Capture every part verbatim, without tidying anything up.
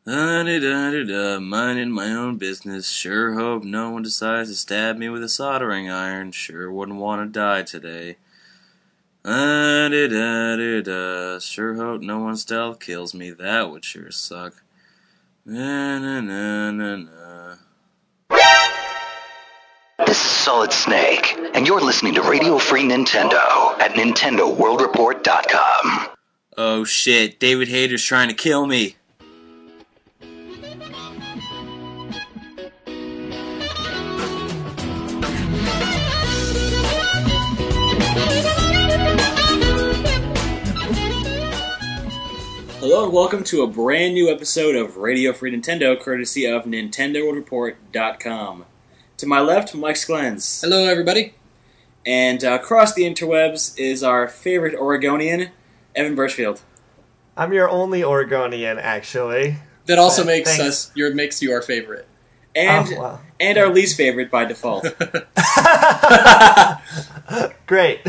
Da-da-da-da-da, minding my own business. Sure hope no one decides to stab me with a soldering iron. Sure wouldn't want to die today. Da-da-da-da-da, sure hope no one stealth kills me. That would sure suck. Na-na-na-na-na. This is Solid Snake, and you're listening to Radio Free Nintendo at Nintendo World Report dot com. Oh shit, David Hayter's trying to kill me. Hello and welcome to a brand new episode of Radio Free Nintendo, courtesy of Nintendo World Report dot com. To my left, Mike Sklens. Hello, everybody. And uh, across the interwebs is our favorite Oregonian, Evan Birchfield. I'm your only Oregonian, actually. That also But makes thanks. us your makes you our favorite. And Oh, wow. and our least favorite by default. Great.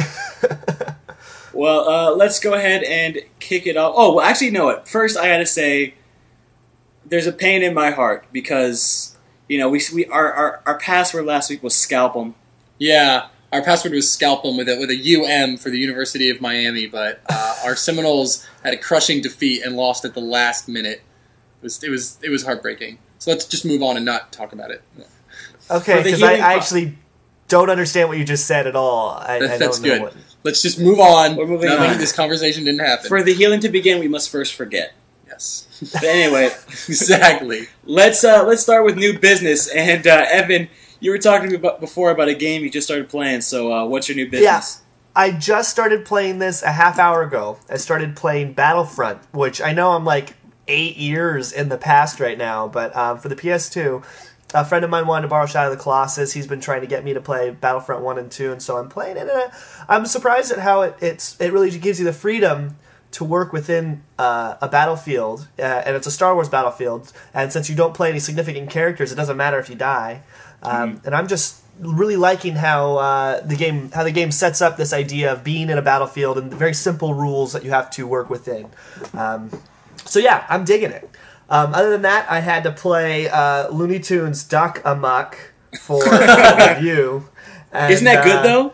Well, uh, let's go ahead and kick it off. Oh, well, actually, no. What? First, I gotta say, there's a pain in my heart because you know we we our our, our password last week was Scalp'em. Yeah, our password was Scalp'em with a with a U M for the University of Miami, but uh, our Seminoles had a crushing defeat and lost at the last minute. It was it was it was heartbreaking. So let's just move on and not talk about it. Okay, For the because I, healing I pro- actually don't understand what you just said at all. I, I That's don't know good. what... Let's just move on. We're moving now on. that this conversation didn't happen. For the healing to begin, we must first forget. yes, But anyway, exactly. let's uh, let's start with new business. And uh, Evan, you were talking to me about, before about a game you just started playing. So, uh, what's your new business? Yeah, I just started playing this a half hour ago. I started playing Battlefront, which I know I'm like eight years in the past right now, but um, for the P S two... a friend of mine wanted to borrow Shadow of the Colossus. He's been trying to get me to play Battlefront one and two, and so I'm playing it. And I'm surprised at how it it's it really gives you the freedom to work within uh, a battlefield, uh, and it's a Star Wars battlefield. And since you don't play any significant characters, it doesn't matter if you die. Um, mm-hmm. And I'm just really liking how uh, the game how the game sets up this idea of being in a battlefield and the very simple rules that you have to work within. Um, so yeah, I'm digging it. Um, other than that, I had to play uh, Looney Tunes Duck Amuck for a review. And, Isn't that good uh, though?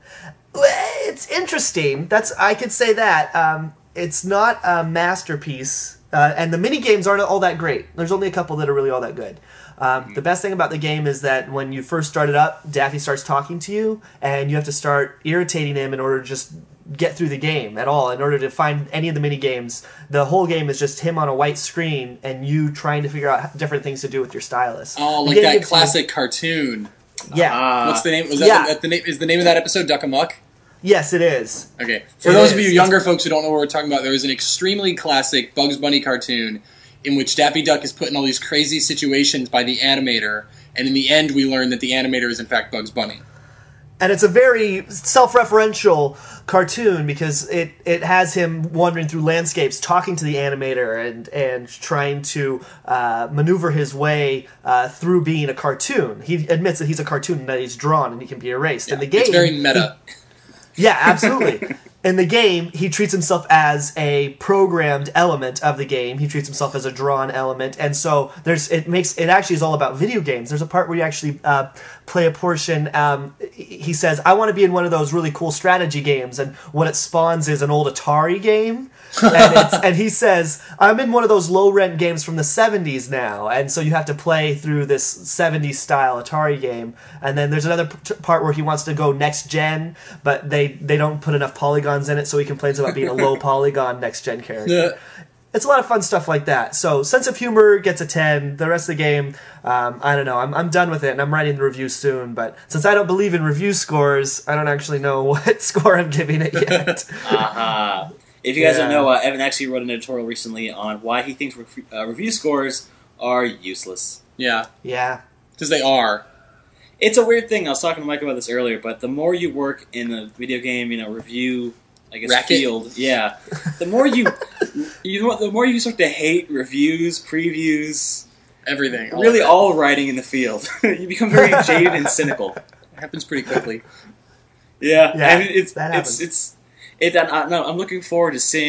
It's interesting. That's I could say that. Um, it's not a masterpiece, uh, and the mini games aren't all that great. There's only a couple that are really all that good. Um, the best thing about the game is that when you first start it up, Daffy starts talking to you, and you have to start irritating him in order to just get through the game at all. In order to find any of the mini games, the whole game is just him on a white screen and you trying to figure out different things to do with your stylus. Oh, The like game that gives you- classic cartoon. Yeah. Uh, What's the name? Was that, yeah. the, that the name? Is the name of that episode Duck Amuck? Yes, it is. Okay. For It those is. of you It's- younger folks who don't know what we're talking about, there was an extremely classic Bugs Bunny cartoon in which Daffy Duck is put in all these crazy situations by the animator, and in the end we learn that the animator is in fact Bugs Bunny. And it's a very self-referential cartoon because it, it has him wandering through landscapes, talking to the animator, and and trying to uh, maneuver his way uh, through being a cartoon. He admits that he's a cartoon and that he's drawn and he can be erased. Yeah, In the game, it's very meta. yeah, absolutely. In the game, he treats himself as a programmed element of the game. He treats himself as a drawn element, and so there's it makes it actually is all about video games. There's a part where you actually uh, play a portion. Um, he says, "I want to be in one of those really cool strategy games," and what it spawns is an old Atari game. and, it's, and he says, "I'm in one of those low rent games from the seventies now," and so you have to play through this seventies style Atari game. And then there's another p- part where he wants to go next gen, but they they don't put enough polygons in it, so he complains about being a low polygon next gen character. It's a lot of fun stuff like that. So sense of humor gets a ten. The rest of the game, um, I don't know. I'm I'm done with it, and I'm writing the review soon. But since I don't believe in review scores, I don't actually know what score I'm giving it yet. Uh-huh. If you guys don't Yeah. know, uh, Evan actually wrote an editorial recently on why he thinks re- uh, review scores are useless. Yeah, Yeah. because they are. It's a weird thing. I was talking to Mike about this earlier, but the more you work in the video game, you know, review, I guess, Racket? field, yeah, the more you, you, the more you start to hate reviews, previews, Everything. All really of it. all writing in the field. You become very jaded and cynical. It happens pretty quickly. Yeah, Yeah, and it's that it's happens. it's it. I, no, I'm looking forward to seeing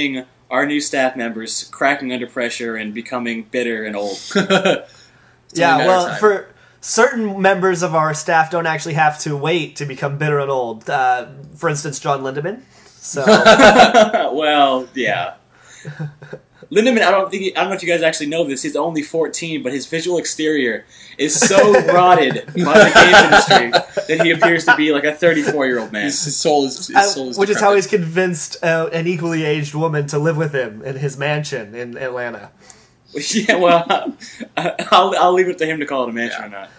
our new staff members cracking under pressure and becoming bitter and old. Yeah, well, for certain members of our staff don't actually have to wait to become bitter and old. Uh, for instance, John Lindemann. So, well, yeah. Lindemann, I don't think he, I don't know if you guys actually know this. He's only fourteen, but his visual exterior is so rotted by the game industry that he appears to be like a thirty-four-year-old man. His, his soul is, his I, soul is which decrepit. is how he's convinced uh, an equally aged woman to live with him in his mansion in Atlanta. Yeah, well, I'll I'll leave it to him to call it a mansion Yeah. or not.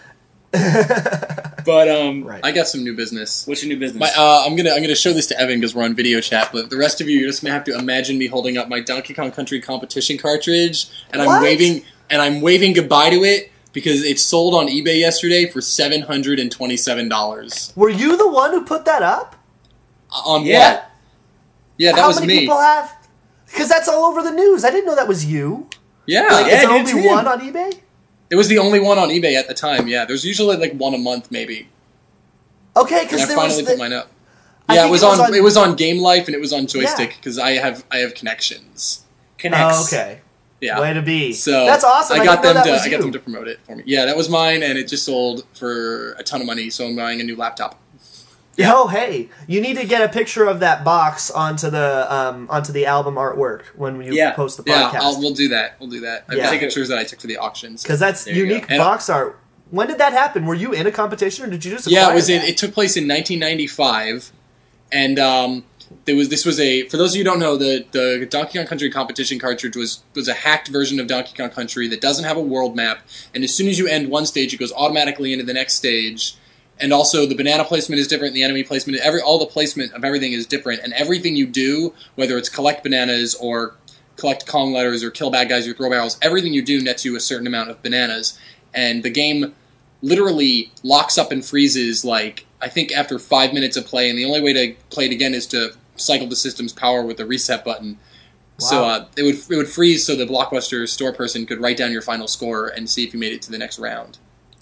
But um, Right. I got some new business. what's your new business? My, uh, I'm gonna I'm gonna show this to Evan because we're on video chat, but the rest of you, you're just gonna have to imagine me holding up my Donkey Kong Country competition cartridge, and I'm What? waving and I'm waving goodbye to it because it sold on eBay yesterday for seven hundred and twenty-seven dollars. Were you the one who put that up? On Yeah. what? Yeah, that How was many me. people have? Because that's all over the news. I didn't know that was you. Yeah, Like, yeah, is there dude, only it's him. one on eBay? it was the only one on eBay at the time. Yeah, there's usually like one a month maybe. Okay, And because I there finally was put the, mine up. I Yeah, it think was, it was on, on- it was on Game Life and it was on Joystick Yeah. because I have I have connections. Connects. Oh, okay. Yeah. Way to be. So that's awesome. I got didn't know them that to was I got you. them to promote it for me. Yeah, that was mine, and it just sold for a ton of money. So I'm buying a new laptop. Yeah. Oh, hey, you need to get a picture of that box onto the um, onto the album artwork when you Yeah. post the Yeah, podcast. I'll, we'll do that. We'll do that. I've Yeah. got pictures that I took for the auctions. Because that's There you unique go. And- box art. When did that happen? Were you in a competition, or did you just? Yeah, acquire it was in. that? It took place in nineteen ninety-five, and um, there was this was a. For those of you who don't know, the the Donkey Kong Country competition cartridge was was a hacked version of Donkey Kong Country that doesn't have a world map, and as soon as you end one stage, it goes automatically into the next stage. And also, the banana placement is different. The enemy placement, every all the placement of everything is different, and everything you do, whether it's collect bananas or collect Kong letters or kill bad guys or throw barrels, everything you do nets you a certain amount of bananas. And the game literally locks up and freezes, like, I think after five minutes of play, and the only way to play it again is to cycle the system's power with the reset button. So Wow. uh, it would it would freeze so the Blockbuster store person could write down your final score and see if you made it to the next round.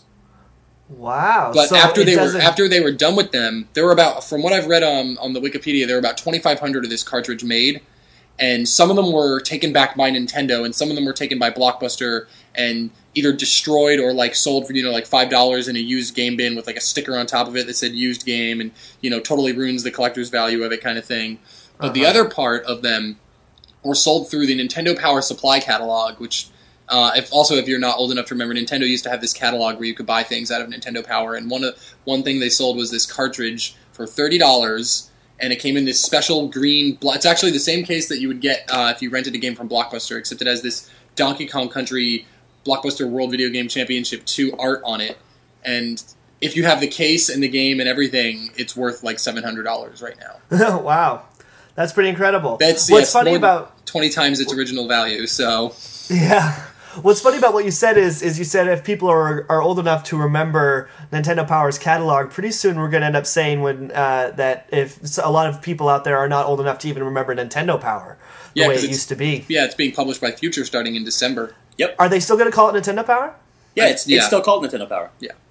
Wow. But so after it they were doesn't- after they were done with them, there were about, from what I've read um, on the Wikipedia, there were about twenty-five hundred of this cartridge made, and some of them were taken back by Nintendo, and some of them were taken by Blockbuster and either destroyed or like sold for, you know, like five dollars in a used game bin with like a sticker on top of it that said used game, and, you know, totally ruins the collector's value of it kind of thing. But the Uh-huh. other part of them were sold through the Nintendo Power Supply catalog, which Uh, if also, if you're not old enough to remember, Nintendo used to have this catalog where you could buy things out of Nintendo Power, and one of, one thing they sold was this cartridge for thirty dollars, and it came in this special green. Blo- it's actually the same case that you would get uh, if you rented a game from Blockbuster, except it has this Donkey Kong Country Blockbuster World Video Game Championship two art on it, and if you have the case and the game and everything, it's worth like seven hundred dollars right now. Wow, that's pretty incredible. That's What's yeah, it's funny more than about twenty times its original value. So yeah. What's funny about what you said is, is you said if people are are old enough to remember Nintendo Power's catalog, pretty soon we're going to end up saying when uh, that if a lot of people out there are not old enough to even remember Nintendo Power the Yeah, way 'cause it it's- used to be. yeah, it's being published by Future starting in December. Yep. Are they still going to call it Nintendo Power? Yeah, it's, Yeah. it's still called Nintendo Power.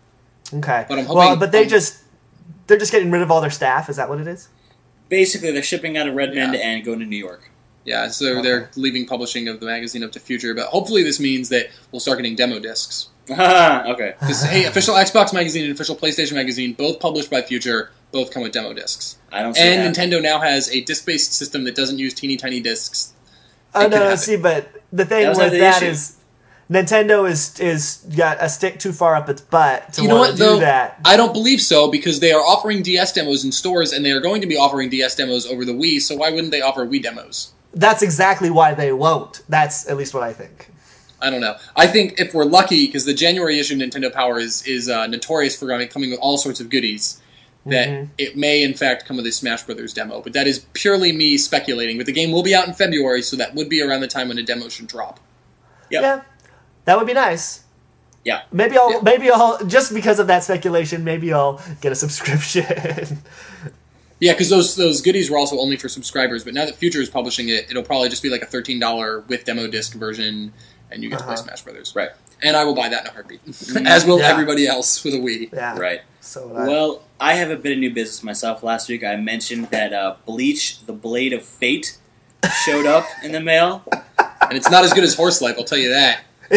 Okay. But I'm well, hoping- but they um, just they're just getting rid of all their staff. Is that what it is? Basically, they're shipping out of Redmond Yeah. and going to New York. Yeah, so Okay. they're leaving publishing of the magazine up to Future, but hopefully this means that we'll start getting demo discs. Ah, okay. Because, hey, official Xbox magazine and official PlayStation magazine, both published by Future, both come with demo discs. I don't see And that. Nintendo now has a disc-based system that doesn't use teeny tiny discs. Oh They no, could no, have see, but the thing That was with not the that issue. is Nintendo is is got a stick too far up its butt to You know want what, to do though? that. I don't believe so, because they are offering D S demos in stores, and they are going to be offering D S demos over the Wii, so why wouldn't they offer Wii demos? That's exactly why they won't. That's at least what I think. I don't know. I think if we're lucky, because the January issue of Nintendo Power is, is uh, notorious for coming with all sorts of goodies, that Mhm. it may in fact come with a Smash Brothers demo. But that is purely me speculating. But the game will be out in February, so that would be around the time when a demo should drop. Yep. Yeah, that would be nice. Yeah. Maybe I'll Yeah. maybe I'll just because of that speculation, maybe I'll get a subscription. Yeah, because those those goodies were also only for subscribers. But now that Future is publishing it, it'll probably just be like a thirteen dollars with demo disc version, and you get to play Uh-huh. Smash Brothers. Right. And I will buy that in a heartbeat, as will Yeah. everybody else with a Wii. yeah, Right. So would I. Well, I have a bit of new business myself. Last week I mentioned that uh, Bleach, The Blade of Fate, showed up in the mail. And it's not as good as Horse Life, I'll tell you that.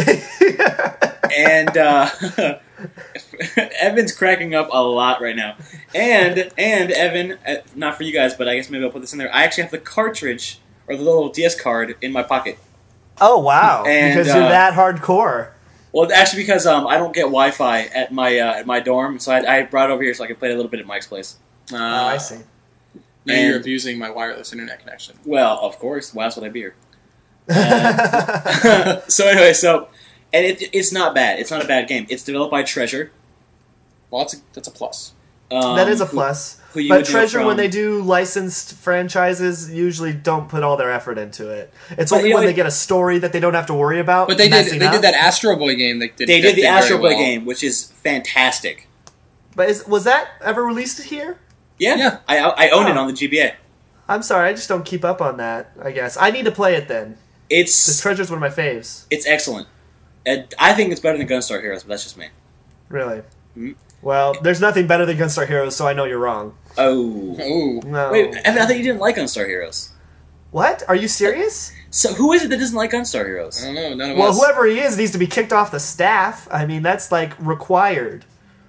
And uh, Evan's cracking up a lot right now. And, and Evan, uh, not for you guys, but I guess maybe I'll put this in there. I actually have the cartridge, or the little D S card, in my pocket. Oh, wow. And, because you're uh, that hardcore. Well, actually, because um, I don't get Wi-Fi at my uh, at my dorm, so I, I brought it over here so I could play a little bit at Mike's place. Uh, Oh, I see. Now And- you're abusing my wireless internet connection. Well, of course. Why else would I be here? Uh, so anyway, so and it, it's not bad. It's not a bad game. It's developed by Treasure. Well, that's a, that's a plus. Um, That is a who- plus. who you But would know Treasure, from- when they do licensed franchises, usually don't put all their effort into it. It's But only you know, when it- they get a story that they don't have to worry about. But they did messing they up. did that Astro Boy game. That did, They that did the very Astro Boy well. game, which is fantastic. But is, was that ever released here? Yeah, Yeah. I I own it Oh. on the G B A. I'm sorry, I just don't keep up on that. I guess I need to play it then. Because It's Treasure's one of my faves. it's excellent. And I think it's better than Gunstar Heroes, but that's just me. Really. Mhm. Well, there's nothing better than Gunstar Heroes, so I know you're wrong. Oh, Oh, No. wait, Evan, I thought you didn't like Gunstar Heroes. What? Are you serious? So who is it that doesn't like Gunstar Heroes? I don't know. None of Well, us. whoever he is needs to be kicked off the staff. I mean, that's like required.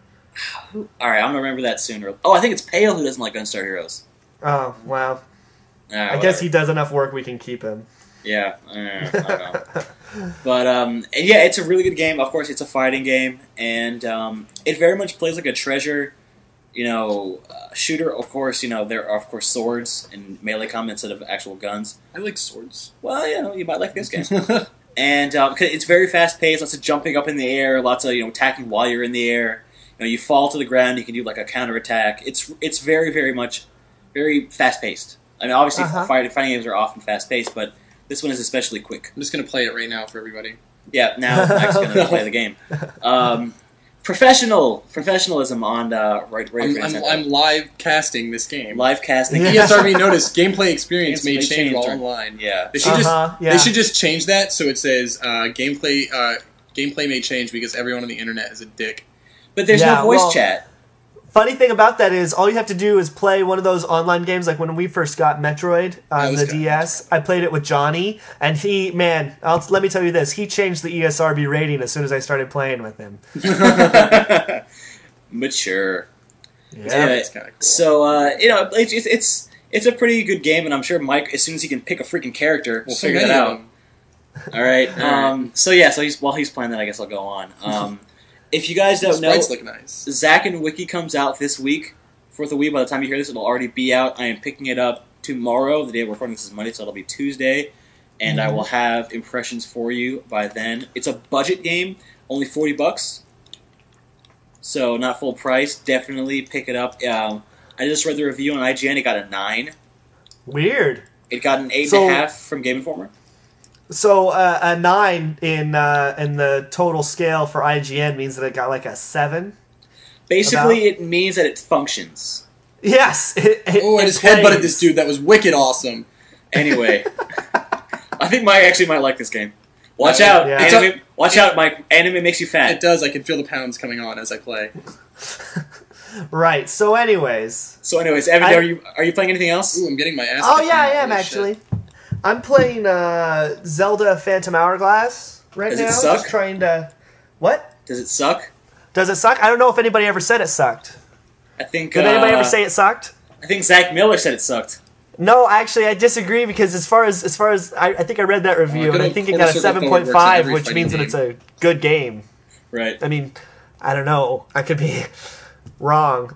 All right, I'm gonna remember that sooner. Oh, I think it's Pale who doesn't like Gunstar Heroes. Oh, well. Ah, I guess he whatever. does enough work, we can keep him. Yeah, eh, I don't know. But um, and yeah, it's a really good game. Of course, it's a fighting game, and um, it very much plays like a Treasure, you know, uh, shooter. Of course, you know there are of course swords and melee combat instead of actual guns. I like swords. Well, you know, you might like this game, and um, 'cause it's very fast paced. Lots of jumping up in the air, lots of you know attacking while you're in the air. You know, you fall to the ground, you can do like a counter attack. It's it's very very much very fast paced. I mean, obviously, Uh-huh. fighting, fighting games are often fast paced, but this one is especially quick. I'm just gonna play it right now for everybody. Yeah, now Mike's going to play the game. Um, professional professionalism on uh, right, right I'm, I'm, I'm live casting this game. live casting. Yeah. E S R B noticed gameplay experience may May change change while during- online. Yeah, They should Uh-huh, just yeah. they should just change that so it says uh, gameplay uh, gameplay may change because everyone on the internet is a dick. but there's Yeah, no voice well- chat. Funny thing about that is, all you have to do is play one of those online games, like when we first got Metroid I on was the good. D S. I played it with Johnny, and he, man, I'll, let me tell you this, he changed the E S R B rating as soon as I started playing with him. Mature. Yeah. Anyway, That's kinda cool. so uh, you know, it's, it's it's it's a pretty good game, and I'm sure Mike, as soon as he can pick a freaking character, will Well, so figure many that of out. them. All right. All right. Um, so yeah, so he's while he's playing that, I guess I'll go on. Um, if you guys The don't know, sprites look nice. Zack and Wiki comes out this week for the Wii. By the time you hear this, it'll already be out. I am picking it up tomorrow. The day we're recording this is Monday, so it'll be Tuesday, and I will have impressions for you by then. It's a budget game, only forty bucks, so not full price. Definitely pick it up. Um, I just read the review on I G N. It got a nine. Weird. It got an eight So- and a half from Game Informer. So uh, a nine in uh, in the total scale for I G N means that it got like a seven. Basically, About? it means that it functions. Yes. It, it, Oh, I it just headbutted plays. this dude. That was wicked awesome. Anyway, I think Mike actually might like this game. Watch No, out, yeah. anime! Watch out, Mike! Anime makes you It fat. does. I can feel the pounds coming on as I play. Right. So, anyways. So, anyways, Evan, I- are you are you playing anything else? Ooh, I'm getting my ass. Oh kicked yeah, I now. am Holy actually. shit. I'm playing uh, Zelda Phantom Hourglass right Does it now. suck? Just trying to. What? Does it suck? Does it suck? I don't know if anybody ever said it sucked. I think. Did uh, anybody ever say it sucked? I think Zach Miller said it sucked. No, actually, I disagree because as far as as far as I, I think I read that review Oh, good and I old think it quarter got a circle seven forward point works in five, every which fighting means that game. it's a good game. Right. I mean, I don't know. I could be wrong,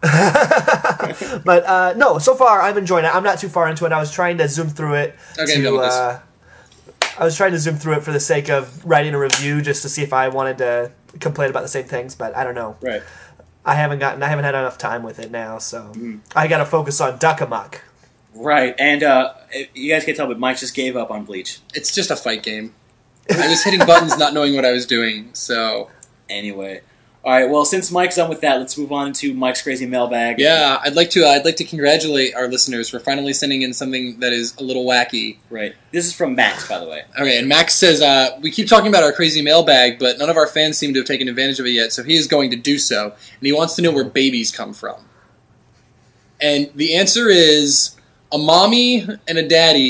but uh, no. So far, I'm enjoying it. I'm not too far into it. I was trying to zoom through it. Okay, I'm done to, with this. uh, I was trying to zoom through it for the sake of writing a review, just to see if I wanted to complain about the same things. But I don't know. Right. I haven't gotten. I haven't had enough time with it now, so Mm-hmm. I got to focus on Duck Amuck. Right. And uh, you guys can tell, but Mike just gave up on Bleach. It's just a fight game. I was hitting buttons, not knowing what I was doing. So Anyway. All right. Well, since Mike's done with that, let's move on to Mike's crazy mailbag. yeah, I'd like to. Uh, I'd like to congratulate our listeners for finally sending in something that is a little wacky. Right. This is from Max, by the way. Okay, and Max says uh, we keep talking about our crazy mailbag, but none of our fans seem to have taken advantage of it yet. So he is going to do so, and he wants to know where babies come from. And the answer is a mommy and a daddy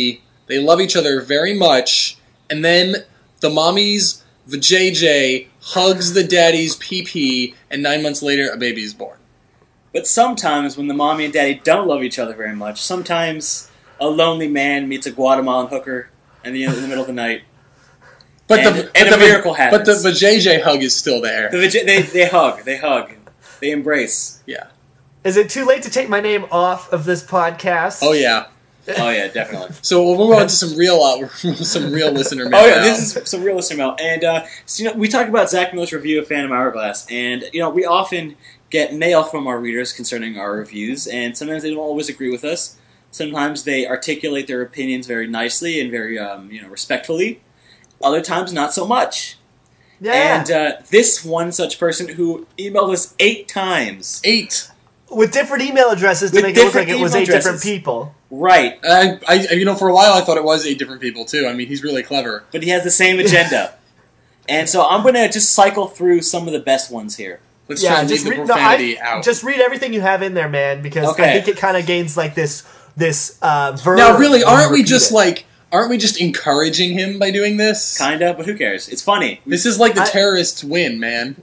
They love each other very much, and then the mommy's vajayjay hugs the daddy's pee-pee, and nine months later, a baby is born. But sometimes when the mommy and daddy don't love each other very much, sometimes a lonely man meets a Guatemalan hooker in the, in the middle of the night. But and, the, and but a the, miracle happens. But the vajayjay hug is still there. The vij- they, they hug. They hug. They embrace. Yeah. Is it too late to take my name off of this podcast? Oh, yeah. Oh, yeah, definitely. So we'll move on to some real uh, some real listener mail. Oh, yeah, now. this is some real listener mail. And, uh, so, you know, we talked about Zach Miller's review of Phantom Hourglass, and, you know, we often get mail from our readers concerning our reviews, and sometimes they don't always agree with us. Sometimes they articulate their opinions very nicely and very, um, you know, respectfully. Other times, not so much. Yeah. And uh, this one such person who emailed us eight times. Eight. With different email addresses to With make it look like different it was email eight different addresses. people. Right. I, I, you know, for a while I thought it was eight different people, too. I mean, he's really clever. But he has the same agenda. And so I'm going to just cycle through some of the best ones here. Let's try and leave the read, profanity no, I, out. Just read everything you have in there, man, because Okay. I think it kind of gains like this this uh, verb. Now, really, when you aren't we repeat just it. like, aren't we just encouraging him by doing this? Kinda, but who cares? It's funny. This is like the I- terrorists win, man.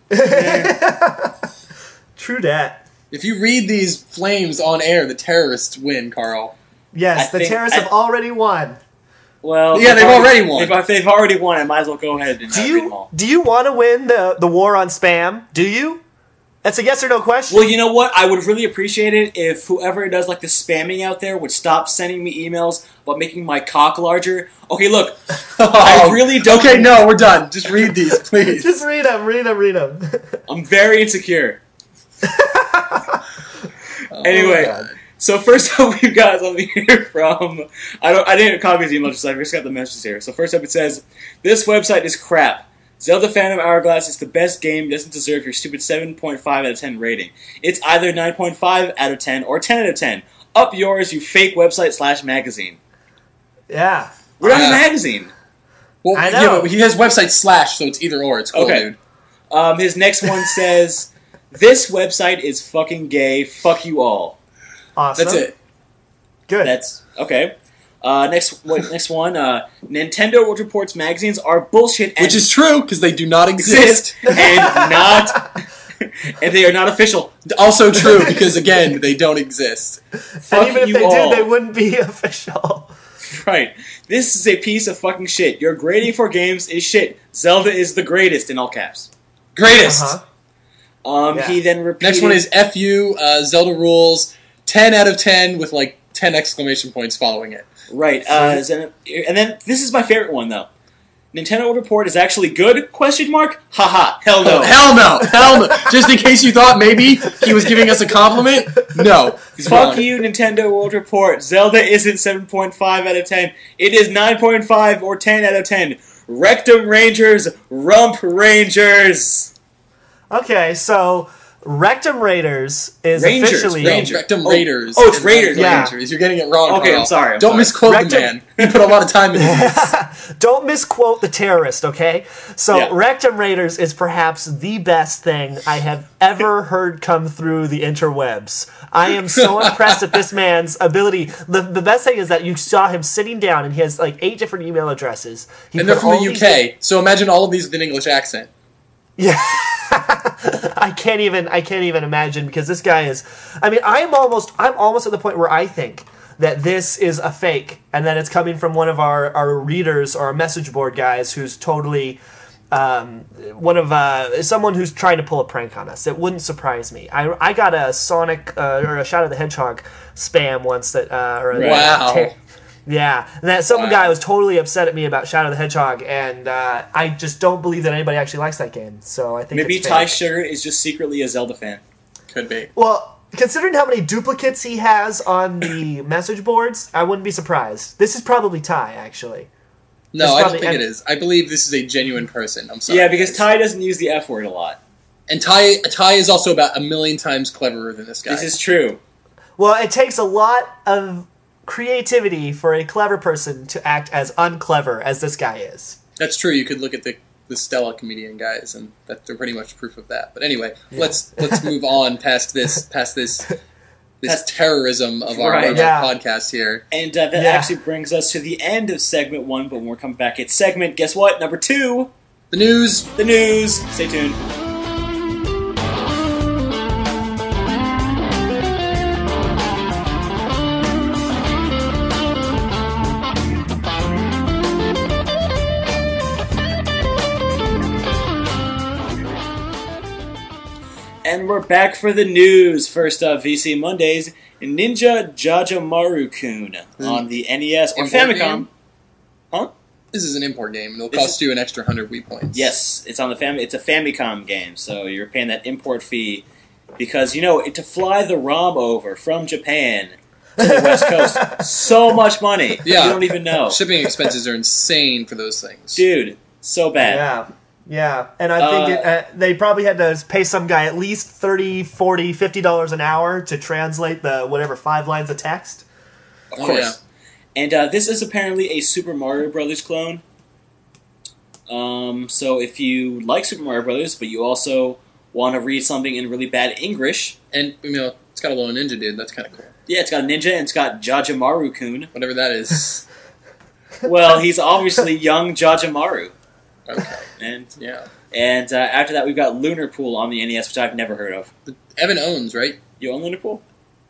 True that. If you read these flames on air, the terrorists win, Carl. Yes, I the think- terrorists I- have already won. Well, Yeah, they've already won. If, if they've already won, I might as well go ahead and Do uh, read them you all. do you want to win the the war on spam? Do you? That's a yes or no question. Well, you know what? I would really appreciate it if whoever does like the spamming out there would stop sending me emails about making my cock larger. Okay, look, I really don't. Okay, no, we're done. Just read these, please. Just read them, read them, read them. I'm very insecure. Oh, Anyway, God. so first up we've got something here from I don't I didn't copy his email just I just got the messages here. So first up it says, "This website is crap. Zelda Phantom Hourglass is the best game. It doesn't deserve your stupid seven point five out of ten rating. It's either nine point five out of ten or ten out of ten. Up yours, you fake website slash magazine." Yeah. We're not Yeah. a magazine. Well, I yeah, know. but he has website slash, so it's either or. It's cool, Okay. dude. Um, his next one says, "This website is fucking gay. Fuck you all." Awesome. That's it. Good. That's okay. Uh, next, what, next one. Uh, Nintendo World Report's magazines are bullshit, and Which is true, because they do not exist exist. and not, and they are not official. Also true, because again, they don't exist. Fuck and even if you they all. did, they wouldn't be official. Right. This is a piece of fucking shit. Your grading for games is shit. Zelda is the greatest in all caps. Greatest. Uh-huh. Um, Yeah. He then repeated. Next one is F U, uh, Zelda rules, ten out of ten with like ten exclamation points following it. right. Uh, Zen- and then this is my favorite one though. Nintendo World Report is actually good? Question mark. Haha. Hell no. Oh, hell no, hell no. Just in case you thought maybe he was giving us a compliment, no. He's Fuck wrong. you, Nintendo World Report. Zelda isn't seven point five out of ten. It is nine point five or ten out of ten. Rectum Rangers, Rump Rangers. Okay, so Rectum Raiders is Rangers, officially No, Ranger. Rectum Oh, Raiders. oh, it's and Raiders. Rectum Yeah. Rangers. You're getting it wrong. Okay, Carl. I'm sorry, I'm Don't sorry. misquote Rectum- the man. He put a lot of time into this. Don't misquote the terrorist, okay? So, Yeah. Rectum Raiders is perhaps the best thing I have ever heard come through the interwebs. I am so impressed at this man's ability. The, the best thing is that you saw him sitting down and he has like eight different email addresses. He And they're put from all the U these- K, so imagine all of these with an English accent. Yeah. I can't even I can't even imagine because this guy is I mean I'm almost I'm almost at the point where I think that this is a fake and that it's coming from one of our, our readers or our message board guys who's totally um, one of uh, someone who's trying to pull a prank on us. It wouldn't surprise me. I, I got a Sonic uh, or a Shadow the Hedgehog spam once that uh, or a, Wow. ter- yeah, and that some Wow. guy was totally upset at me about Shadow the Hedgehog, and uh, I just don't believe that anybody actually likes that game. So I think Maybe it's Ty fake. Sugar is just secretly a Zelda fan. Could be. Well, considering how many duplicates he has on the message boards, I wouldn't be surprised. This is probably Ty, actually. No, It's I don't probably- think it and- is. I believe this is a genuine person. I'm sorry. Yeah, because guys. Ty doesn't use the F word a lot. And Ty Ty is also about a million times cleverer than this guy. This is true. Well, it takes a lot of creativity for a clever person to act as unclever as this guy is. That's true. You could look at the the Stella comedian guys, and that they're pretty much proof of that. But anyway, let's let's move on past this past this this That's- terrorism of our, Right. of Yeah. our podcast here. And uh, that Yeah. actually brings us to the end of segment one, but when we're coming back, it's segment, guess what? Number two, The news. the news. Stay tuned. And we're back for the news. First up, V C Mondays, Ninja Jajamaru-kun on the N E S or Import Famicom. game? Huh? This is an import game. It'll This cost you an extra hundred Wii points. Yes, it's on the Fam. It's a Famicom game, so you're paying that import fee because you know to fly the ROM over from Japan to the West Coast, so much money. Yeah. You don't even know, Shipping expenses are insane for those things. dude. So bad. Yeah. Yeah. And I think Uh, it, uh, they probably had to pay some guy at least thirty, forty, fifty dollars an hour to translate the whatever five lines of text. Of Oh, course. yeah. And uh, this is apparently a Super Mario Brothers clone. Um, so if you like Super Mario Brothers, but you also want to read something in really bad English, And, you know, it's got a little ninja dude. That's kind of cool. yeah, it's got a ninja and it's got Jajamaru-kun. Whatever that is. Well, he's obviously young Jajamaru. Okay. And Yeah. and uh, after that, we've got Lunar Pool on the N E S, which I've never heard of. Evan owns, right? You own Lunar Pool?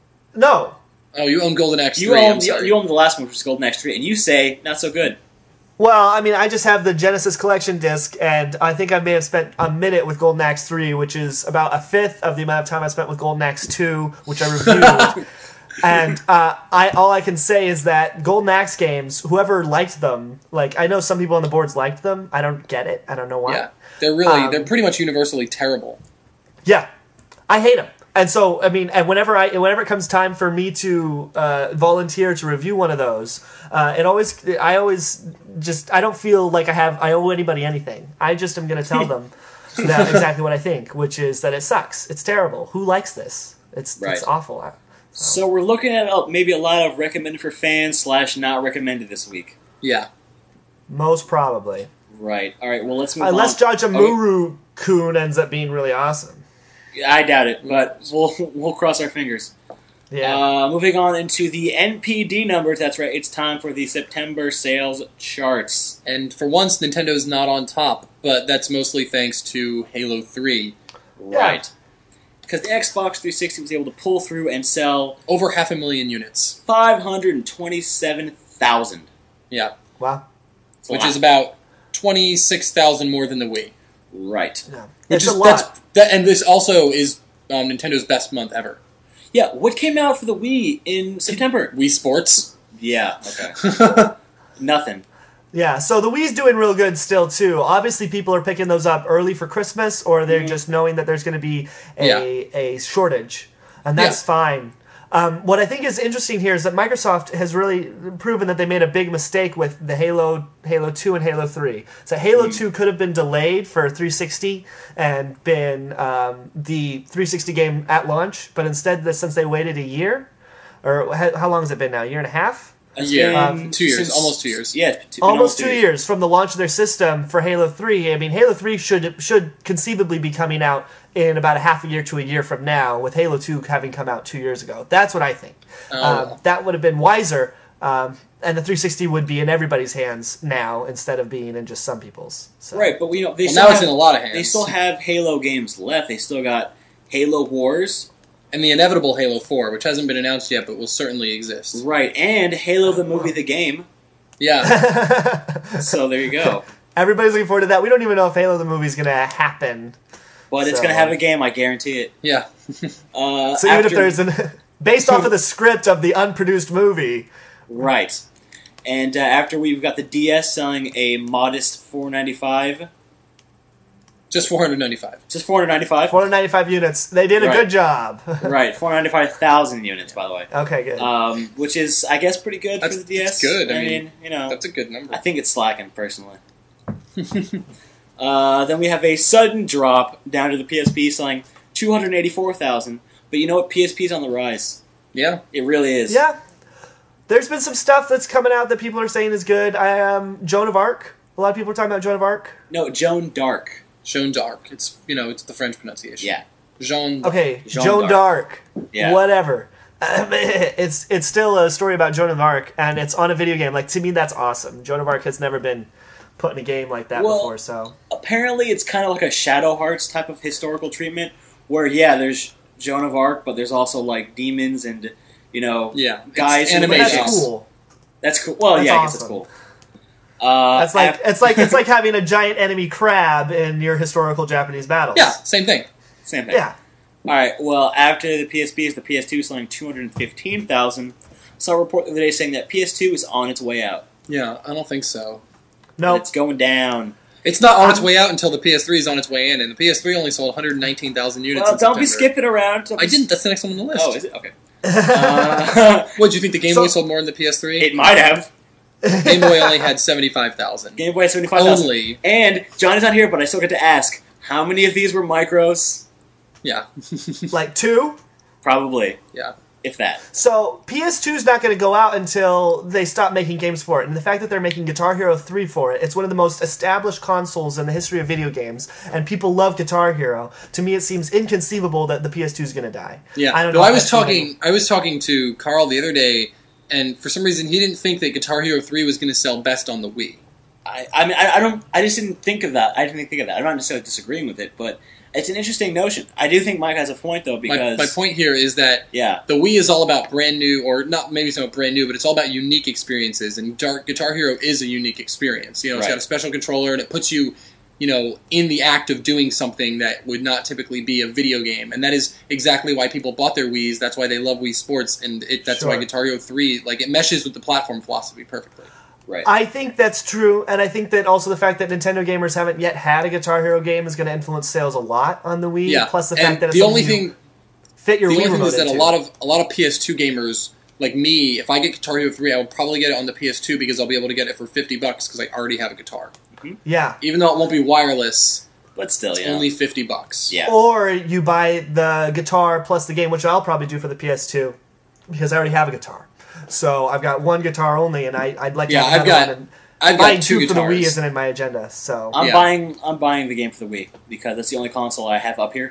No. Oh, you own Golden Axe You three. own I'm sorry. you own the last one, which was Golden Axe three, and you say not so good. Well, I mean, I just have the Genesis Collection disc, and I think I may have spent a minute with Golden Axe three, which is about a fifth of the amount of time I spent with Golden Axe two, which I reviewed. And uh, I all I can say is that Golden Axe games, whoever liked them, like I know some people on the boards liked them. I don't get it. I don't know why. Yeah. They're really, Um, they're pretty much universally terrible. Yeah, I hate them. And so, I mean, and whenever I, whenever it comes time for me to uh, volunteer to review one of those, uh, it always, I always just, I don't feel like I have, I owe anybody anything. I just am going to tell them that exactly what I think, which is that it sucks. It's terrible. Who likes this? It's Right. it's awful. So we're looking at uh, maybe a lot of recommended for fans slash not recommended this week. Yeah. Most probably, Right. All right. Well, let's move unless on. Jajamuru Kun ends up being really awesome. I doubt it, but we'll we'll cross our fingers. Yeah. Uh, moving on into the N P D numbers. That's right. It's time for the September sales charts. And for once, Nintendo's not on top, but that's mostly thanks to Halo three. Right. Because the Xbox three sixty was able to pull through and sell Over half a million units. five hundred twenty-seven thousand. Yeah. Wow. Which is about twenty-six thousand more than the Wii. Right. Yeah. Which It's is a lot. That's, that, and this also is um, Nintendo's best month ever. Yeah. What came out for the Wii in September? Wii Sports. Yeah. Okay. Nothing. Yeah, so the Wii's doing real good still too. Obviously, people are picking those up early for Christmas, or they're just knowing that there's going to be a, Yeah. a shortage, and that's Yeah. fine. Um, what I think is interesting here is that Microsoft has really proven that they made a big mistake with the Halo, Halo two, and Halo three. So Halo two could have been delayed for three sixty and been um, the three sixty game at launch, but instead, since they waited a year, or how, how long has it been now? A year and a half? A It's year. been Um, two years. since- Almost two years. Yeah. it's been Almost two years from the launch of their system for Halo three. I mean, Halo three should should conceivably be coming out in about a half a year to a year from now, with Halo two having come out two years ago. That's what I think. Oh. Um, that would have been wiser, um, and the three sixty would be in everybody's hands now instead of being in just some people's. So. Right, but we know they Well, still now have, it's in a lot of hands. They still have Halo games left. They still got Halo Wars. And the inevitable Halo four, which hasn't been announced yet, but will certainly exist. Right, and Halo the movie, the game. Yeah. So there you go. Everybody's looking forward to that. We don't even know if Halo the movie is going to happen. But it's So- going to have a game, I guarantee it. Yeah. Uh, So even after- if there's an based off of the script of the unproduced movie. Right. And uh, after we've got the D S selling a modest four ninety-five, Just four hundred ninety-five. just four ninety-five. four hundred ninety-five units. They did a Right. good job. Right, four hundred ninety-five thousand units, by the way. Okay, good. Um, which is, I guess, pretty good That's- for the D S. that's good. I I mean, mean, you know, That's a good number. I think it's slacking, personally. uh, then we have a sudden drop down to the P S P selling two hundred eighty-four thousand. But you know what? P S P's on the rise. Yeah. It really is. Yeah. There's been some stuff that's coming out that people are saying is good. I um Joan of Arc. A lot of people are talking about Joan of Arc. No, Joan Dark. Jeanne d'Arc. It's, you know, it's the French pronunciation. Yeah. Jean. Okay, Jean Joan d'Arc. d'Arc. Yeah. Whatever. Um, it's it's still a story about Joan of Arc, and it's on a video game. Like, to me, that's awesome. Joan of Arc has never been put in a game like that Well, before, so... Apparently, it's kind of like a Shadow Hearts type of historical treatment, where, yeah, there's Joan of Arc, but there's also, like, demons and, you know, Yeah, guys... it's who- animation. That's cool. That's cool. Well, That's yeah, I guess that's awesome. cool. Uh, That's like af- it's like it's like having a giant enemy crab in your historical Japanese battles. Yeah, same thing. Same thing. Yeah. All right. Well, after the P S P is the P S two selling two hundred fifteen thousand. Saw a report the other day saying that P S two is on its way out. Yeah, I don't think so. No. It's going down. It's not on its Um, way out until the P S three is on its way in, and the P S three only sold one hundred nineteen thousand units Well, in don't be September. skipping around. Don't I be- didn't. That's the next one on the list. Oh, is it? Okay. Uh, What, do you think the Game So- Boy sold more than the P S three? it might have. Game Boy only had seventy-five thousand. Game Boy seventy-five thousand. Only. And Johnny's not here, but I still get to ask, how many of these were micros? Yeah. Like two. Probably, Yeah. if that. So P S two is not going to go out until they stop making games for it. And the fact that they're making Guitar Hero three for it, it's one of the most established consoles in the history of video games, and people love Guitar Hero. To me, it seems inconceivable that the P S two is going to die. Yeah. I don't Though know I if was that's too talking I was talking to Carl the other day, and for some reason he didn't think that Guitar Hero three was going to sell best on the Wii. I, I mean, I, I don't. I just didn't think of that. I didn't think of that. I'm not necessarily disagreeing with it, but it's an interesting notion. I do think Mike has a point, though, My, because my point here is that yeah, the Wii is all about brand new, or not maybe it's not brand new, but it's all about unique experiences, and Guitar, Guitar Hero is a unique experience. You know, it's Right. got a special controller, and it puts you, you know, in the act of doing something that would not typically be a video game, and that is exactly why people bought their Wiis. That's why they love Wii Sports, and it, that's why Sure. Guitar Hero three, like, it meshes with the platform philosophy perfectly. right. I think that's true, and I think that also the fact that Nintendo gamers haven't yet had a Guitar Hero game is going to influence sales a lot on the Wii. Yeah, Plus the and fact that it's the only something you thing, fit your the Wii only thing remote is that a into. lot of a lot of P S two gamers. Like me, if I get Guitar Hero three, I will probably get it on the P S two because I'll be able to get it for fifty bucks because I already have a guitar. Yeah. Even though it won't be wireless, but still, it's yeah, only fifty bucks. yeah. Or you buy the guitar plus the game, which I'll probably do for the P S two because I already have a guitar. So I've got one guitar only, and I, I'd like to Yeah, have I've another got- one. And I've buying got two two for the Wii guitars. isn't in my agenda. So I'm Yeah. buying. I'm buying the game for the Wii because that's the only console I have up here.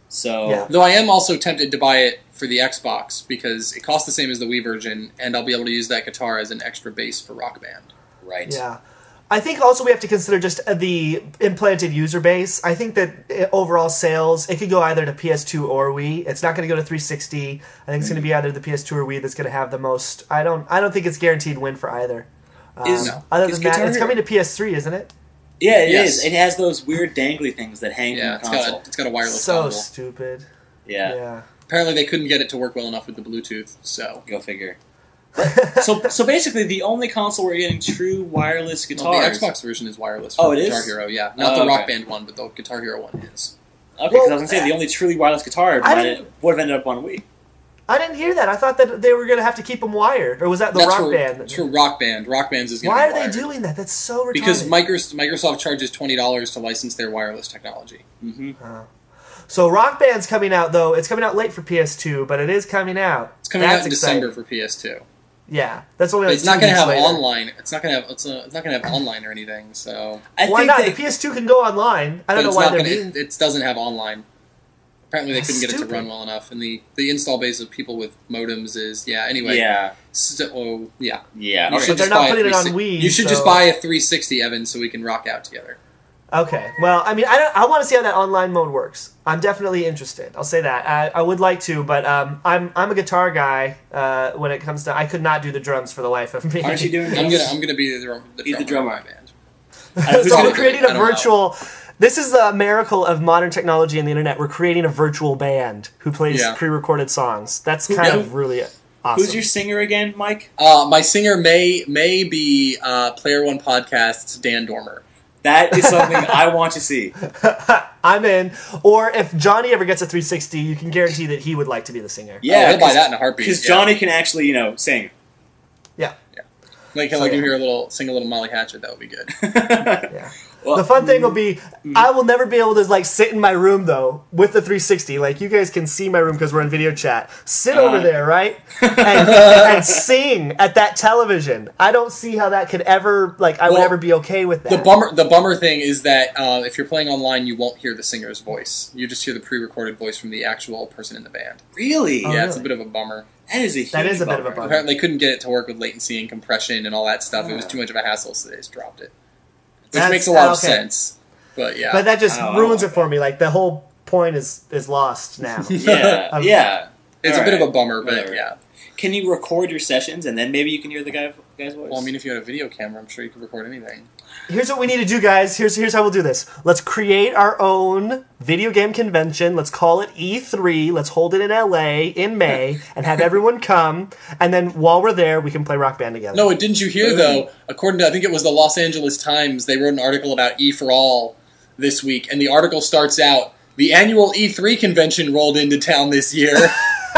So Yeah. Though I am also tempted to buy it for the Xbox because it costs the same as the Wii version, and I'll be able to use that guitar as an extra bass for Rock Band. right. yeah. I think also we have to consider just uh, the implanted user base. I think that uh, overall sales, it could go either to P S two or Wii. It's not going to go to three sixty. I think it's going to be either the P S two or Wii that's going to have the most. I don't. I don't think it's guaranteed win for either. Um, Is- No. other is than that, Guitar it's Hero- coming to P S three, isn't it? Yeah, it is. Yes. It has those weird dangly things that hang Yeah, from it's the console. got a, it's got a wireless So dongle. stupid. yeah. Yeah. Apparently, they couldn't get it to work well enough with the Bluetooth. So, Go figure. so, so basically, the only console where you're getting true wireless well, guitars. the Xbox version is wireless. For Oh, it Guitar is? Hero, yeah, not Oh, the Rock okay. Band one, but the Guitar Hero one is. Okay, because I was Well, gonna say the only truly wireless guitar I might didn't- would have ended up on Wii. I didn't hear that. I thought that they were going to have to keep them wired, or was that the That's Rock for, Band? it's for Rock Band. Rock Band's is going to Why be are they wired. doing that? That's so retarded. Because Microsoft, Microsoft charges twenty dollars to license their wireless technology. Mm-hmm. So Rock Band's coming out though. It's coming out late for P S two, but it is coming out. It's coming That's out in exciting. December for P S two. Yeah, that's only. But Like it's not two going to weeks have later. online. It's not going to have. It's, uh it's not going to have online or anything. So, I Why think not? they, The P S two can go online. I but don't know it's why not they're gonna, being. it, it doesn't have online. Apparently, they That's couldn't get it to stupid. run well enough, and the, the install base of people with modems is yeah. Anyway, yeah, So, oh, yeah. yeah. You okay. should they're just not buy a putting it on three sixty Wii, You should so- just buy a three sixty, Evan, so we can rock out together. Okay. Well, I mean, I don't, I want to see how that online mode works. I'm definitely interested. I'll say that. I, I would like to, but um, I'm I'm a guitar guy. Uh, when it comes to, I could not do the drums for the life of me. Aren't you doing? I'm gonna I'm gonna be the, drum, the He's the drummer drummer. of my band. Uh, who's So gonna we're do creating it? a I don't know. virtual. This is the miracle of modern technology and the internet. We're creating a virtual band who plays Yeah. pre-recorded songs. That's kind Yeah. of really awesome. Who's your singer again, Mike? Uh, my singer may may be uh, Player One Podcast's Dan Dormer. That is something I want to see. I'm in. Or if Johnny ever gets a three sixty, you can guarantee that he would like to be the singer. Yeah, Oh, he'll buy that in a heartbeat. Because yeah. Johnny can actually, you know, sing. Yeah. Like, So, like yeah. you hear a little, sing a little Molly Hatchet, that would be good. Yeah. Well, the fun thing will be, I will never be able to like sit in my room though with the three sixty. Like you guys can see my room because we're in video chat. Sit Uh, over there, right, and, and sing at that television. I don't see how that could ever like I would Well, ever be okay with that. The bummer, the bummer thing is that uh, if you're playing online, you won't hear the singer's voice. You just hear the pre-recorded voice from the actual person in the band. really? Oh, yeah, it's a really? bit of a bummer. That is a huge That is a bit of a bummer. bummer. Apparently, they couldn't get it to work with latency and compression and all that stuff. It was Oh. too much of a hassle, so they just dropped it. Which That's- makes a lot of okay. sense. But yeah, But that just Oh, ruins oh, it for me. Like the whole point is is lost now. Yeah, Um, yeah. it's All a bit right. of a bummer. But Whatever. yeah, Can you record your sessions and then maybe you can hear the guy, guy's voice? well, I mean, if you had a video camera, I'm sure you could record anything. Here's what we need to do, guys. Here's here's how we'll do this. Let's create our own video game convention. Let's call it E three. Let's hold it in L A in May and have everyone come. And then while we're there, we can play Rock Band together. No, didn't you hear Boom. though? According to I think it was the Los Angeles Times, they wrote an article about E for All this week, and the article starts out: the annual E three convention rolled into town this year.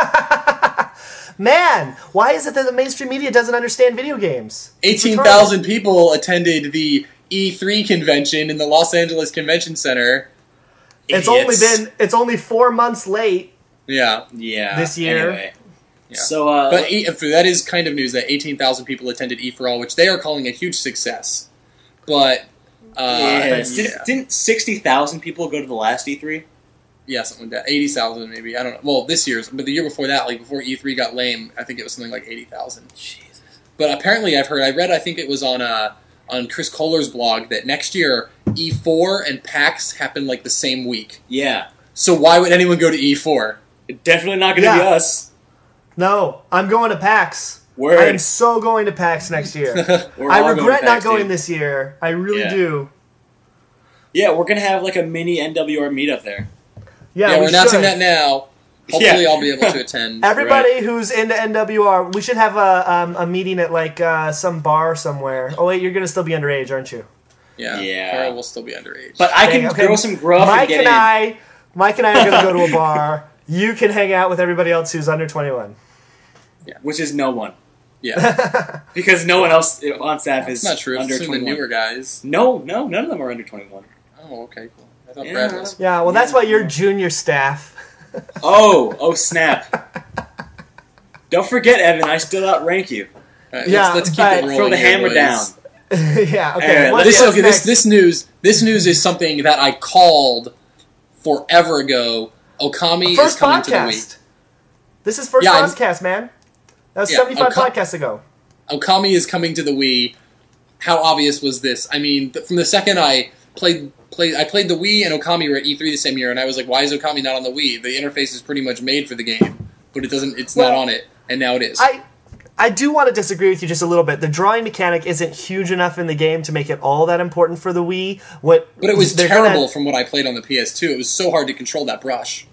Man, why is it that the mainstream media doesn't understand video games? Eighteen thousand people attended the E three convention in the Los Angeles Convention Center. It's Idiots. only been it's only four months late. Yeah, Yeah. this year. Anyway. Yeah. So, uh, but e, that is kind of news that eighteen thousand people attended E for All, which they are calling a huge success. But uh, yes. yeah. Didn't, didn't sixty thousand people go to the last E three? Yeah, something like that. eighty thousand maybe. I don't know. Well, this year's, but the year before that, like before E three got lame, I think it was something like eighty thousand. Jesus. But apparently I've heard, I read, I think it was on uh, on Chris Kohler's blog, that next year E four and PAX happen like the same week. Yeah. So why would anyone go to E four? Definitely not going to Yeah. be us. No, I'm going to PAX. Word. I am so going to PAX next year. We're I all going to regret not PAX, going dude. this year. I really Yeah. do. Yeah, we're going to have like a mini N W R meetup there. Yeah, Yeah, we we're announcing should. that now. Hopefully Yeah. I'll be able to attend. Everybody who's into N W R, we should have a um, a meeting at like uh, some bar somewhere. Oh wait, you're gonna still be underage, aren't you? Yeah, Yeah. Carl will still be underage. But I can Dang, okay. grow some gruff Mike and get and in. I, Mike and I are gonna go to a bar. You can hang out with everybody else who's under twenty-one. Which is no one. yeah, Because no one else on staff that's is not true. under It's some of the twenty-one. newer guys. No, no, none of them are under twenty-one. Oh, okay, cool. I thought Yeah. Brad was. Yeah, well, that's Yeah. why you're junior staff. Oh, oh snap. Don't forget, Evan, I still outrank you. All right, Yeah, let's, let's keep but- it rolling. Throw the here, hammer boys. down. yeah. Okay. Hey, what- This, Yeah, what's okay, this next? this news this news is something that I called forever ago. Okami first is coming to the Wii. podcast. This is first Yeah, I- podcast, man. That was Yeah, seventy-five Oka- podcasts ago. Okami is coming to the Wii. How obvious was this? I mean, th- from the second I played played I played the Wii and Okami were at E three the same year, and I was like, why is Okami not on the Wii? The interface is pretty much made for the game, but it doesn't. It's not Well, on it, and now it is. I I do want to disagree with you just a little bit. The drawing mechanic isn't huge enough in the game to make it all that important for the Wii. What? but it was they're terrible gonna- from what I played on the P S two. It was so hard to control that brush.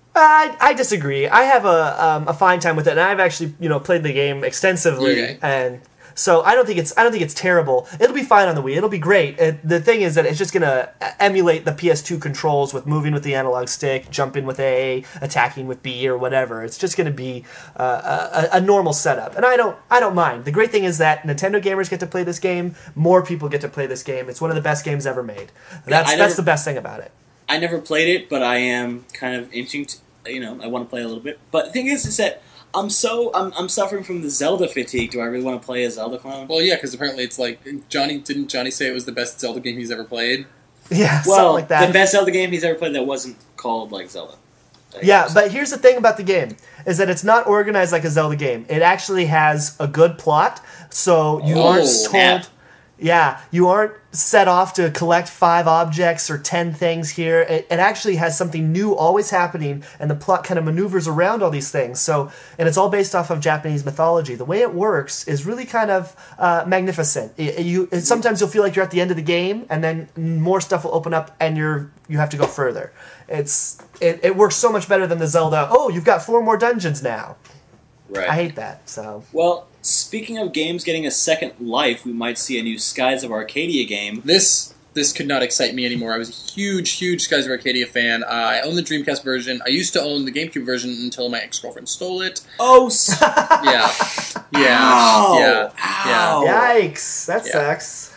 I, I disagree. I have a um, a fine time with it, and I've actually you know played the game extensively, Okay. and so I don't think it's I don't think it's terrible. It'll be fine on the Wii. It'll be great. It, the thing is that it's just gonna emulate the P S two controls with moving with the analog stick, jumping with A, attacking with B, or whatever. It's just gonna be uh, a, a normal setup, and I don't I don't mind. The great thing is that Nintendo gamers get to play this game. More people get to play this game. It's one of the best games ever made. That's I that's never- the best thing about it. I never played it, but I am kind of inching to, you know, I want to play a little bit. But the thing is, is that I'm so, I'm, I'm suffering from the Zelda fatigue. Do I really want to play a Zelda clone? Well, yeah, because apparently it's like Johnny didn't Johnny say it was the best Zelda game he's ever played. Yeah, something Well, like that. the best Zelda game he's ever played that wasn't called, like, Zelda. Like, Yeah, but here's the thing about the game is that it's not organized like a Zelda game. It actually has a good plot, so you Oh, aren't snap. told. Yeah, you aren't set off to collect five objects or ten things here. It, it actually has something new always happening, and the plot kind of maneuvers around all these things. So, and it's all based off of Japanese mythology. The way it works is really kind of uh, magnificent. It, you it, sometimes you'll feel like you're at the end of the game, and then more stuff will open up, and you're you have to go further. It's it, it works so much better than the Zelda. Oh, you've got four more dungeons now. right. I hate that. So Well, speaking of games getting a second life, we might see a new Skies of Arcadia game. This this could not excite me anymore. I was a huge, huge Skies of Arcadia fan. Uh, I own the Dreamcast version. I used to own the GameCube version until my ex-girlfriend stole it. Oh, s- Yeah. Yeah. Ow. Yeah. Ow. Yeah. yikes, that Yeah. sucks.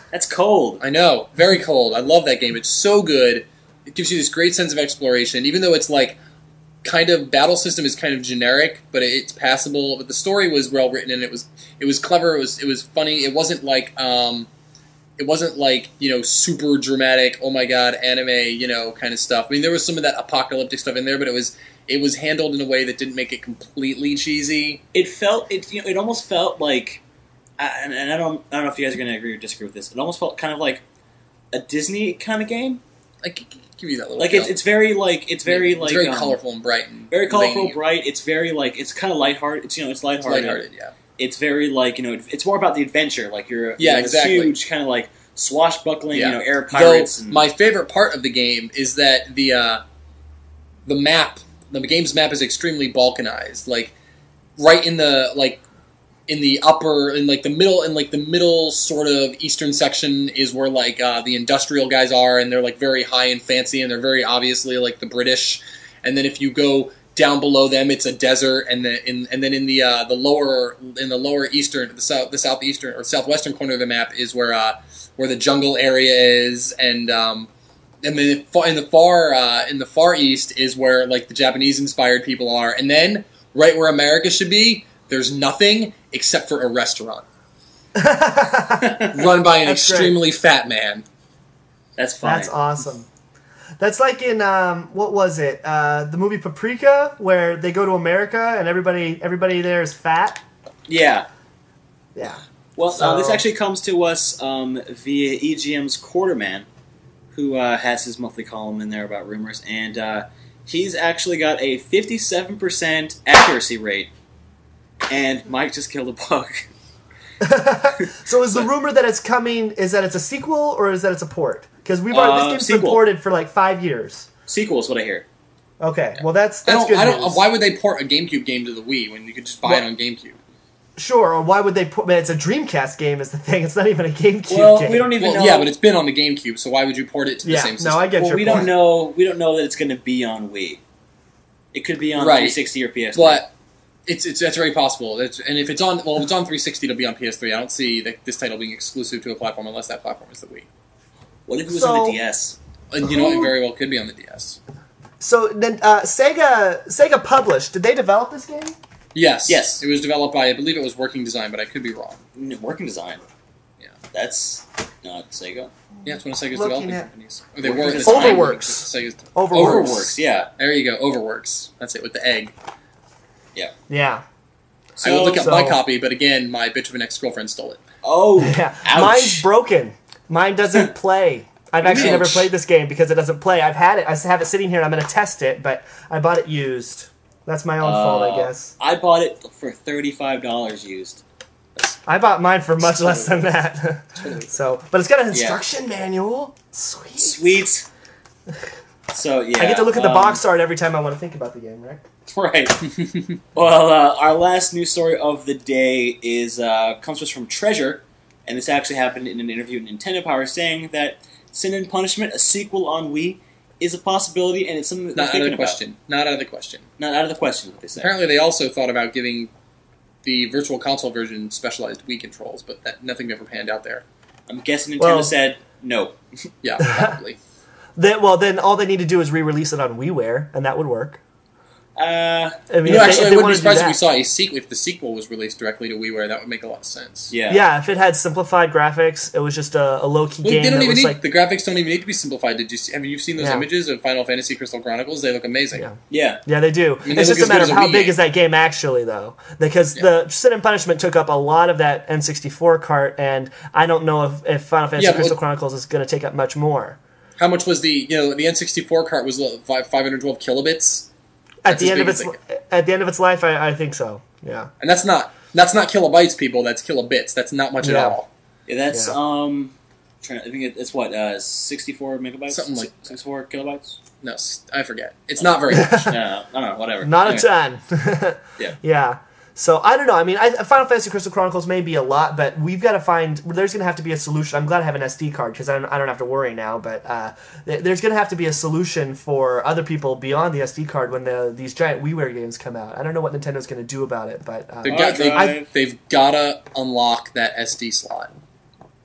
That's cold. I know, very cold. I love that game. It's so good. It gives you this great sense of exploration, even though it's like kind of battle system is kind of generic, but it's passable. But the story was well written and it was it was clever. It was it was funny. It wasn't like um, it wasn't like you know super dramatic. Oh my god, anime, you know, kind of stuff. I mean, there was some of that apocalyptic stuff in there, but it was it was handled in a way that didn't make it completely cheesy. It felt it. You know, it almost felt like, and, and I don't I don't know if you guys are going to agree or disagree with this. It almost felt kind of like a Disney kind of game. Like. Give you that little like it's, it's very like it's very it's like very um, colorful and bright and very colorful veiny. bright. It's very like it's kind of lighthearted. It's you know it's lighthearted. It's lighthearted, yeah. It's very like you know it, it's more about the adventure. Like you're yeah you're exactly this huge kind of like swashbuckling yeah. you know air pirates. Though and, my favorite part of the game is that the uh, the map the game's map is extremely balkanized. Like right in the like. In the upper, in like the middle, in like the middle sort of eastern section is where like uh, the industrial guys are, and they're like very high and fancy, and they're very obviously like the British. And then if you go down below them, it's a desert, and then in, and then in the uh, the lower in the lower eastern, the south, the southeastern or southwestern corner of the map is where uh, where the jungle area is, and um, and then in the far uh, in the far east is where like the Japanese inspired people are, and then right where America should be. There's nothing except for a restaurant run by an That's extremely great. fat man. That's fine. That's awesome. That's like in um, what was it? Uh, the movie Paprika, where they go to America and everybody everybody there is fat. Yeah. Yeah. Well, So- uh, this actually comes to us um, via E G M's Quarterman, who uh, has his monthly column in there about rumors, and uh, he's actually got a fifty-seven percent accuracy rate. And Mike just killed a bug. So is the rumor that it's coming is that it's a sequel or is that it's a port? Because we've already, Uh, this game's been sequel. ported for like five years. Sequel is what I hear. Okay, well that's I that's don't. good I don't. news. Why would they port a GameCube game to the Wii when you could just buy Well- it on GameCube? Sure, or why would they put? It's a Dreamcast game is the thing. It's not even a GameCube Well, game. we don't even Well, know. yeah, but it's been on the GameCube, so why would you port it to the Yeah, same no, system? I get Well, your we point. don't know. We don't know that it's going to be on Wii. It could be on Right. three sixty or P S three. But it's it's that's very possible. It's, and if it's on, well, if it's on three sixty, it'll be on P S three. I don't see that this title being exclusive to a platform unless that platform is the Wii. What if it was So- on the D S? And you know, it very well could be on the D S. So then, uh, Sega Sega published. Did they develop this game? Yes, Yes. It was developed by, I believe it was Working Design, but I could be wrong. N- Working design. Yeah. That's not Sega. Yeah, it's one of Sega's Looking developing at- companies. Or they Working were at the Design. time. Overworks. Sega's Overworks. Overworks. Yeah. There you go, Overworks. That's it with the egg. Yeah. So, I would look up so- my copy, but again, my bitch of an ex-girlfriend stole it. Oh, Yeah. ouch. Mine's broken. Mine doesn't play. I've actually Ouch. never played this game because it doesn't play. I've had it. I have it sitting here and I'm going to test it, but I bought it used. That's my own fault, I Uh, guess. I bought it for thirty-five dollars used. I bought mine for much less than that. Totally. So, but it's got an instruction manual. Sweet. Sweet. So yeah, I get to look at the um, box art every time I want to think about the game, right? Right. Well, uh, our last news story of the day is uh, comes to us from Treasure, and this actually happened in an interview with Nintendo Power, saying that Sin and Punishment, a sequel on Wii, is a possibility, and it's something that Not they're out of thinking the about. question. Not out of the question. Not out of the question, what they say. Apparently, they also thought about giving the Virtual Console version specialized Wii controls, but that, nothing ever panned out there. I'm guessing Nintendo Well- said no. Yeah, probably. Then, well, then all they need to do is re-release it on WiiWare, and that would work. Uh, I mean, You know, if they- actually, if I they wouldn't wanna be do surprised if that. we saw a sequel. If the sequel was released directly to WiiWare, that would make a lot of sense. yeah. Yeah, if it had simplified graphics, it was just a, a low-key Well, game they don't that even was need like... the graphics. Don't even need to be simplified. Did you see, have you seen those Yeah. images of Final Fantasy Crystal Chronicles? They look amazing. Yeah. Yeah. Yeah, they do. mean, they it's look just a as good matter as of a how Wii big game. is that game actually, though. Because Yeah. the Sin and Punishment took up a lot of that N sixty-four cart, and I don't know if, if Final Fantasy Yeah, but- Crystal Chronicles is going to take up much more. How much was the you know the N sixty-four cart was five hundred twelve kilobits, At That's the as end of big its as at the end of its life, I, I think so. Yeah. and that's not that's not kilobytes, people. That's kilobits. That's not much Yeah. at all. Yeah, that's, Yeah. um... Trying to, I think it, it's what, uh, sixty-four megabytes? Something like Si- sixty-four kilobytes? No, s- I forget. It's not very much. No, no, I don't know, whatever. Not Anyway. a ton. Yeah. Yeah. So I don't know. I mean, I, Final Fantasy Crystal Chronicles may be a lot, but we've got to find. There's going to have to be a solution. I'm glad I have an S D card because I don't, I don't have to worry now. But uh, th- there's going to have to be a solution for other people beyond the S D card when the these giant WiiWare games come out. I don't know what Nintendo's going to do about it, but uh, They've, Hard got, they, drive. they've gotta unlock that S D slot.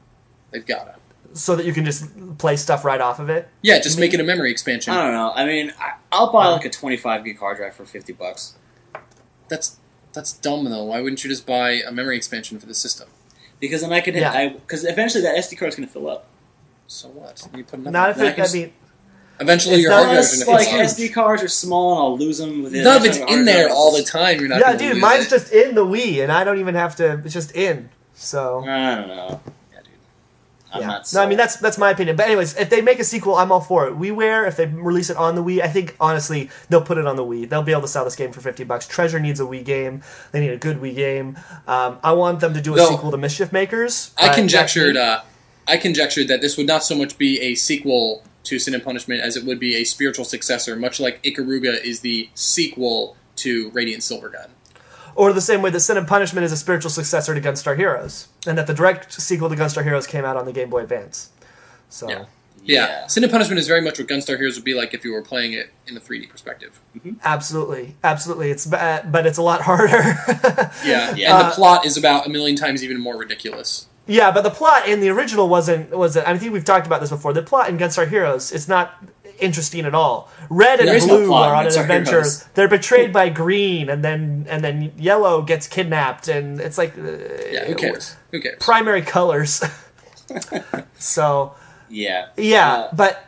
They've gotta. So that you can just play stuff right off of it? Yeah, just make it a memory expansion. I don't know. I mean, I, I'll buy like a twenty-five gig hard drive for fifty bucks. That's that's dumb though. Why wouldn't you just buy a memory expansion for the system? Because then I can, Yeah. I because eventually that S D card is going to fill up. So what? You put another. Not if Then I it, can I just- mean, Eventually, It's your not hard drive Unless is going to like S D cards are small and I'll lose them within. No, if it's in there all the time, you're not. yeah, gonna dude, lose mine's it. just in the Wii, and I don't even have to. It's just in. So I don't know. Yeah, dude. I'm yeah. not. No, I mean sold. that's that's my opinion. But anyways, if they make a sequel, I'm all for it. WiiWare, if they release it on the Wii, I think honestly they'll put it on the Wii. They'll be able to sell this game for fifty bucks. Treasure needs a Wii game. They need a good Wii game. Um, I want them to do a Though, sequel to Mischief Makers. I but conjectured. that's- Uh, I conjectured that this would not so much be a sequel to Sin and Punishment as it would be a spiritual successor, much like Ikaruga is the sequel to Radiant Silvergun. Or the same way that Sin and Punishment is a spiritual successor to Gunstar Heroes, and that the direct sequel to Gunstar Heroes came out on the Game Boy Advance. So. Yeah. Yeah. Sin and Punishment is very much what Gunstar Heroes would be like if you were playing it in the three D perspective. Absolutely, absolutely. It's ba- but it's a lot harder. Yeah, Yeah. and the Uh, plot is about a million times even more ridiculous. Yeah, but the plot in the original wasn't wasn't. I think we've talked about this before. The plot in Gunstar Heroes is not interesting at all. Red and There is no blue plot are in on an Gunstar adventure. Heroes. They're betrayed by green, and then and then yellow gets kidnapped, and it's like uh, Yeah, who cares? Who cares? primary colors. So Yeah. yeah, Uh, but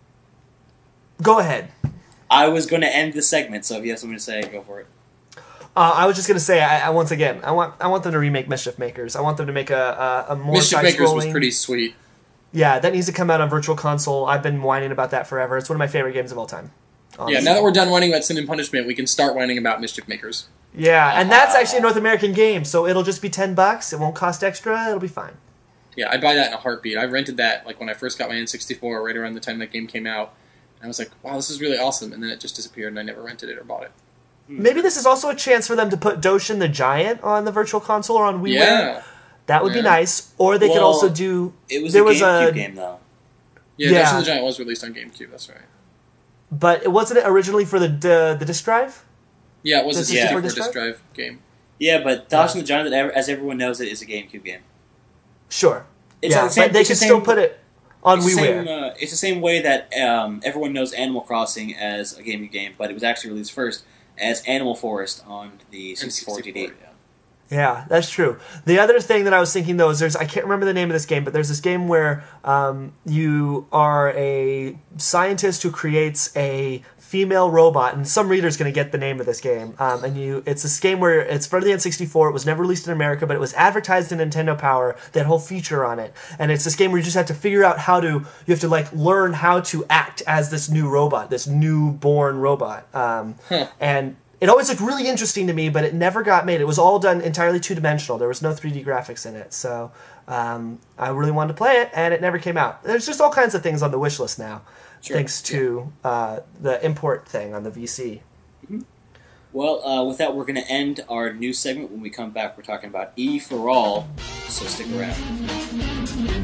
go ahead. I was going to end the segment, so if you have something to say, go for it. Uh, I was just gonna say, I, I once again, I want I want them to remake Mischief Makers. I want them to make a a, a more Mischief Makers was side-scrolling- pretty sweet. Yeah, that needs to come out on Virtual Console. I've been whining about that forever. It's one of my favorite games of all time. Yeah, honestly. now that we're done whining about Sin and Punishment, we can start whining about Mischief Makers. Yeah, and that's actually a North American game, so it'll just be ten bucks. It won't cost extra. It'll be fine. Yeah, I'd buy that in a heartbeat. I rented that like when I first got my N sixty-four, right around the time that game came out. And I was like, wow, this is really awesome. And then it just disappeared, and I never rented it or bought it. Maybe this is also a chance for them to put Doshin the Giant on the Virtual Console or on WiiWare. Yeah. That would be Yeah. nice. Or they could Well, also do. It was there a was GameCube a game, though. Yeah, Yeah. Dash of the Giant was released on GameCube, that's right. But it wasn't it originally for the the, the disc drive? Yeah, it was a The sixty-four disc disc drive? drive game. Yeah, but Dodge and the Giant, as everyone knows, it is a GameCube game. Sure. It's yeah, the same- but they it's the could still same- put it on It's the, WiiWare. same, uh, it's the same way that um, everyone knows Animal Crossing as a GameCube game, but it was actually released first as Animal Forest on the sixty-four G D. yeah. Yeah, that's true. The other thing that I was thinking though is there's I can't remember the name of this game, but there's this game where um, you are a scientist who creates a female robot, and some reader's going to get the name of this game. Um, and you, it's this game where it's for the N sixty-four. It was never released in America, but it was advertised in Nintendo Power. That whole feature on it, and it's this game where you just have to figure out how to. You have to like learn how to act as this new robot, this newborn robot, um, Huh. and. It always looked really interesting to me, but it never got made. It was all done entirely two-dimensional. There was no three D graphics in it. So um, I really wanted to play it, and it never came out. There's just all kinds of things on the wish list now, Sure. thanks to uh, the import thing on the V C. Well, uh, with that, we're going to end our new segment. When we come back, we're talking about E for All, so stick around.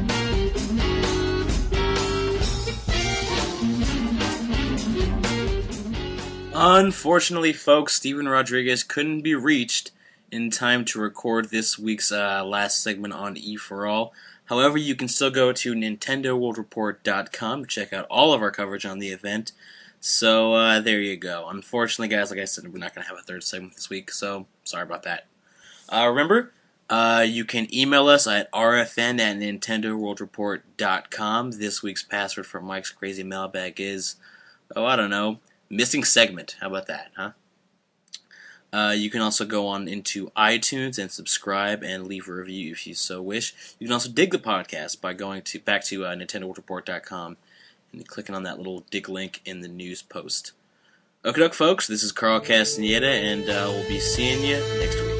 Unfortunately, folks, Steven Rodriguez couldn't be reached in time to record this week's uh, last segment on E for All. However, you can still go to Nintendo World Report dot com to check out all of our coverage on the event. So, uh, there you go. Unfortunately, guys, like I said, we're not going to have a third segment this week, so sorry about that. Uh, remember, uh, you can email us at r f n at Nintendo World Report dot com. This week's password for Mike's Crazy Mailbag is, oh, I don't know, missing segment. How about that, huh? Uh, you can also go on into iTunes and subscribe and leave a review if you so wish. You can also dig the podcast by going to back to uh, Nintendo World Report dot com and clicking on that little dig link in the news post. Okie doke, folks. This is Carl Castaneda, and uh, we'll be seeing you next week.